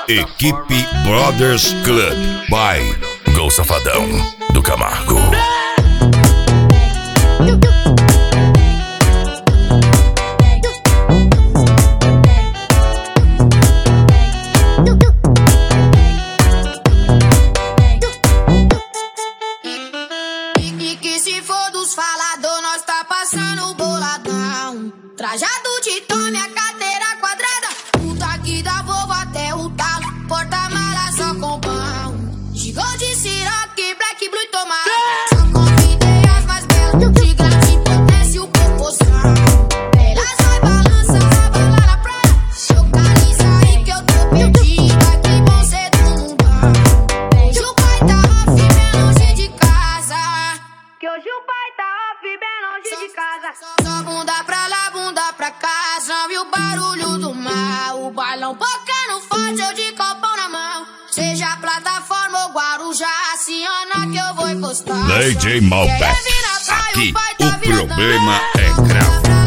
Equipe Brothers Club by Gol Safadão do Camargo. E que se for dos falador, nós tá passando boladão. Trajado de tome, a cadeira quadrada. Puta que dá Volvo até o talo. Porta-mala só com pão. Gigou de Ciroc, Black Blue e tomate. Só convidei as mais belas. De grátis, potência e o proporção. Elas vai balançar, vai lá na praia. Localiza aí que eu tô perdida. Que bom ser do mundão. Hoje o pai tá off, bem longe de casa. Que hoje o pai tá off, bem longe de casa. Só bunda pra lá, bunda pra cá. Só viu o barulho do mar. O bailão tocando forte, eu de copão na mão. Seja plataforma ou Guarujá, aciona que eu vou encostar. DJ Malbec. Aqui o problema é grave.